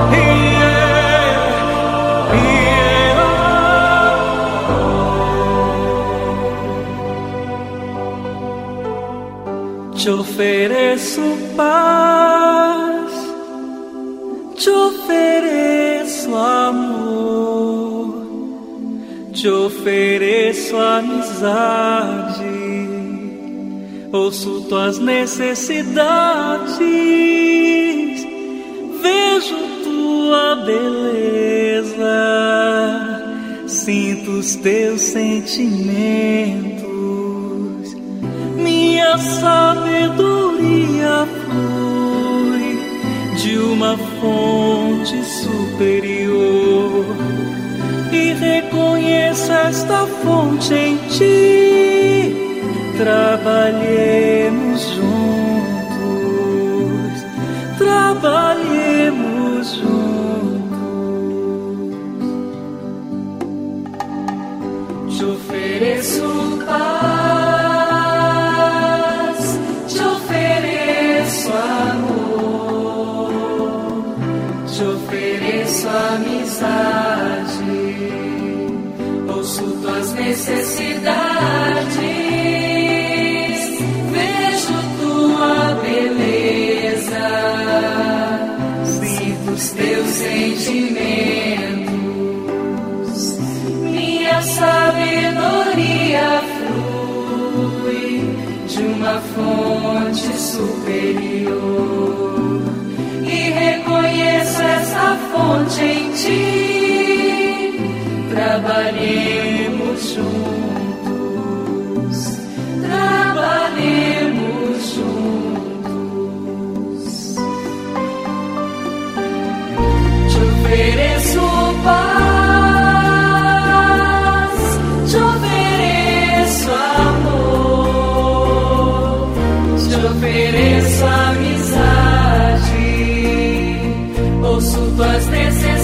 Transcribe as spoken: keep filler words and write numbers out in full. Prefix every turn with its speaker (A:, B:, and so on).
A: Te ofereço paz, te ofereço amor, te ofereço amizade, ouço tuas necessidades, vejo tua beleza, sinto os teus sentimentos. Minha sabedoria flui de uma fonte superior e reconheço esta fonte em ti. Trabalhemos juntos, trabalhemos juntos. Te ofereço paz, amizade, ouço tuas necessidades, vejo tua beleza, sinto os teus sentimentos. Minha sabedoria flui de uma fonte superior e reconheço essa fonte em ti. Trabalhemos juntos, trabalhemos juntos. Te ofereço paz, te ofereço amor, te ofereço amizade, ouço tuas necessidades,